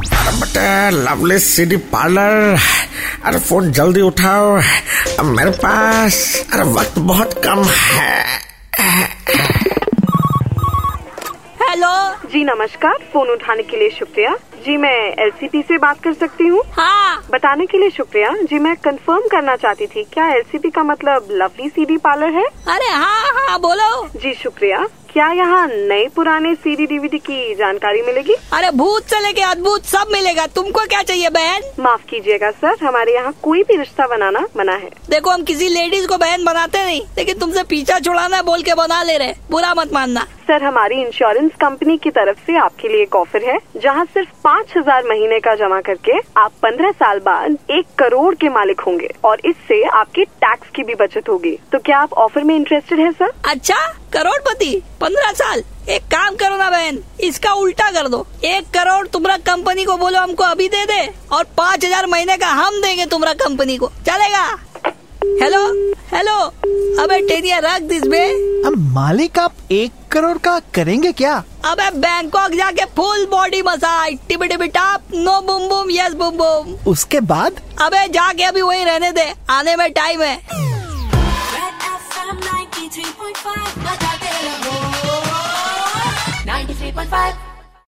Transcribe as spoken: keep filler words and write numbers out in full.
अरे बटे lovely CD parlour, अरे फोन जल्दी उठाओ, अब मेरे पास अरे वक्त बहुत कम है। हेलो जी नमस्कार, फोन उठाने के लिए शुक्रिया जी। मैं एलसीपी से बात कर सकती हूँ? हाँ। बताने के लिए शुक्रिया जी। मैं कंफर्म करना चाहती थी, क्या एलसीपी का मतलब लवली सीडी पार्लर है? अरे हाँ हाँ बोलो। जी शुक्रिया। क्या यहाँ नए पुराने सीडी डीवीडी की जानकारी मिलेगी? अरे भूत से लेके अद्भुत सब मिलेगा। तुमको क्या चाहिए बहन? माफ कीजिएगा सर, हमारे यहाँ कोई भी रिश्ता बनाना मना है। देखो हम किसी लेडीज को बहन बनाते नहीं, लेकिन तुमसे पीछा छुड़ाना बोल के बना ले रहे, बुरा मत मानना। सर हमारी इंश्योरेंस कंपनी की तरफ से आपके लिए एक ऑफर है, जहाँ सिर्फ पाँच हजार महीने का जमा करके आप पंद्रह साल बाद एक करोड़ के मालिक होंगे और इससे आपके टैक्स की भी बचत होगी। तो क्या आप ऑफर में इंटरेस्टेड है सर? अच्छा करोड़पति पंद्रह साल, एक काम करो ना बहन, इसका उल्टा कर दो। एक करोड़ तुम्हारा कंपनी को बोलो हमको अभी दे दे, और पाँच हजार महीने का हम देंगे तुम्हारा कंपनी को, चलेगा? हेलो हेलो, अबे टेनिया रख दिस बे। अब मालिक आप एक करोड़ का करेंगे क्या? अबे बैंकॉक जाके फुल बॉडी मसाज, टिबी टिबी टाप, no boom boom yes boom boom. उसके बाद? अबे जाके अभी वही रहने दे, आने में टाइम है। ninety-three point five